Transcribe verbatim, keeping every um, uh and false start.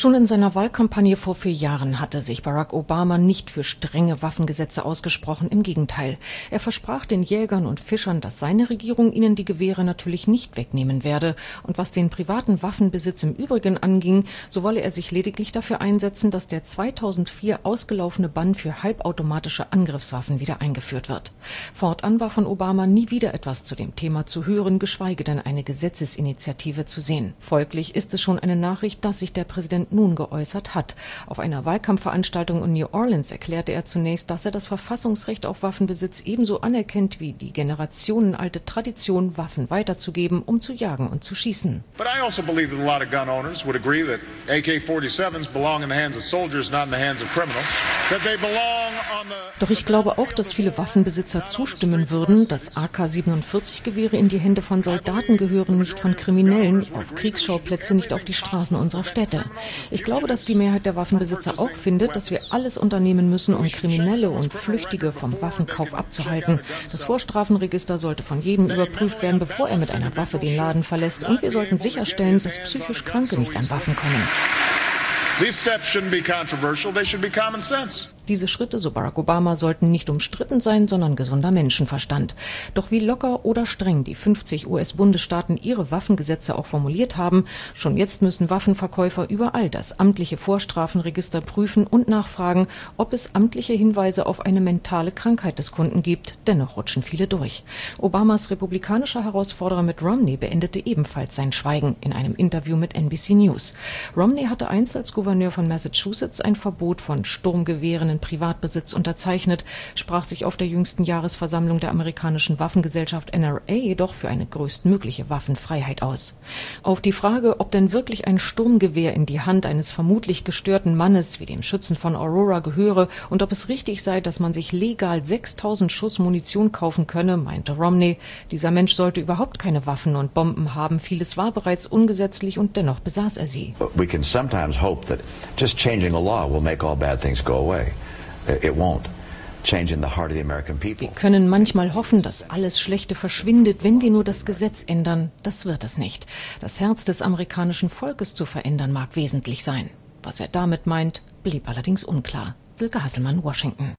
Schon in seiner Wahlkampagne vor vier Jahren hatte sich Barack Obama nicht für strenge Waffengesetze ausgesprochen. Im Gegenteil. Er versprach den Jägern und Fischern, dass seine Regierung ihnen die Gewehre natürlich nicht wegnehmen werde. Und was den privaten Waffenbesitz im Übrigen anging, so wolle er sich lediglich dafür einsetzen, dass der zweitausendvier ausgelaufene Bann für halbautomatische Angriffswaffen wieder eingeführt wird. Fortan war von Obama nie wieder etwas zu dem Thema zu hören, geschweige denn eine Gesetzesinitiative zu sehen. Folglich ist es schon eine Nachricht, dass sich der Präsident nun geäußert hat. Auf einer Wahlkampfveranstaltung in New Orleans erklärte er zunächst, dass er das Verfassungsrecht auf Waffenbesitz ebenso anerkennt wie die generationenalte Tradition, Waffen weiterzugeben, um zu jagen und zu schießen. But I also believe that a lot of gun owners would agree that A K forty-sevens belong in the hands of soldiers, not in the hands of criminals. That they belong on the Doch ich glaube auch, dass viele Waffenbesitzer zustimmen würden, dass A K siebenundvierzig Gewehre in die Hände von Soldaten gehören, nicht von Kriminellen, auf Kriegsschauplätze, nicht auf die Straßen unserer Städte. Ich glaube, dass die Mehrheit der Waffenbesitzer auch findet, dass wir alles unternehmen müssen, um Kriminelle und Flüchtige vom Waffenkauf abzuhalten. Das Vorstrafenregister sollte von jedem überprüft werden, bevor er mit einer Waffe den Laden verlässt. Und wir sollten sicherstellen, dass psychisch Kranke nicht an Waffen kommen. These steps shouldn't be controversial, they should be common sense. Diese Schritte, so Barack Obama, sollten nicht umstritten sein, sondern gesunder Menschenverstand. Doch wie locker oder streng die fünfzig U S-Bundesstaaten ihre Waffengesetze auch formuliert haben, schon jetzt müssen Waffenverkäufer überall das amtliche Vorstrafenregister prüfen und nachfragen, ob es amtliche Hinweise auf eine mentale Krankheit des Kunden gibt. Dennoch rutschen viele durch. Obamas republikanischer Herausforderer Mitt Romney beendete ebenfalls sein Schweigen in einem Interview mit N B C News. Romney hatte einst als Gouverneur von Massachusetts ein Verbot von Sturmgewehren in Privatbesitz unterzeichnet, sprach sich auf der jüngsten Jahresversammlung der amerikanischen Waffengesellschaft N R A jedoch für eine größtmögliche Waffenfreiheit aus. Auf die Frage, ob denn wirklich ein Sturmgewehr in die Hand eines vermutlich gestörten Mannes wie dem Schützen von Aurora gehöre und ob es richtig sei, dass man sich legal sechstausend Schuss Munition kaufen könne, meinte Romney, dieser Mensch sollte überhaupt keine Waffen und Bomben haben, vieles war bereits ungesetzlich und dennoch besaß er sie. We can sometimes hope that just changing a law will make all bad things go away. It won't. Change in the heart of the American people. Wir können manchmal hoffen, dass alles Schlechte verschwindet, wenn wir nur das Gesetz ändern. Das wird es nicht. Das Herz des amerikanischen Volkes zu verändern mag wesentlich sein. Was er damit meint, blieb allerdings unklar. Silke Hasselmann, Washington.